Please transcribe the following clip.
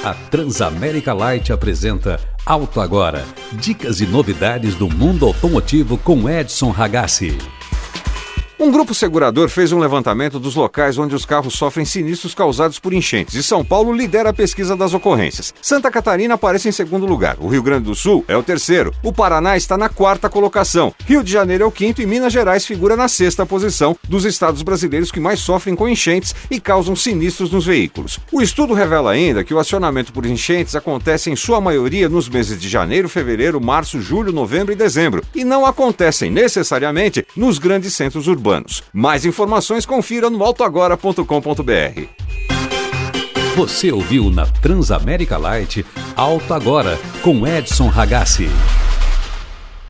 A Transamérica Light apresenta Auto Agora. Dicas e novidades do mundo automotivo com Edson Ragazzi. Um grupo segurador fez um levantamento dos locais onde os carros sofrem sinistros causados por enchentes e São Paulo lidera a pesquisa das ocorrências. Santa Catarina aparece em segundo lugar, o Rio Grande do Sul é o terceiro, o Paraná está na quarta colocação, Rio de Janeiro é o quinto e Minas Gerais figura na sexta posição dos estados brasileiros que mais sofrem com enchentes e causam sinistros nos veículos. O estudo revela ainda que o acionamento por enchentes acontece em sua maioria nos meses de janeiro, fevereiro, março, julho, novembro e dezembro e não acontecem necessariamente nos grandes centros urbanos. Mais informações confira no autoagora.com.br. Você ouviu na Transamérica Light Auto Agora com Edson Ragazzi.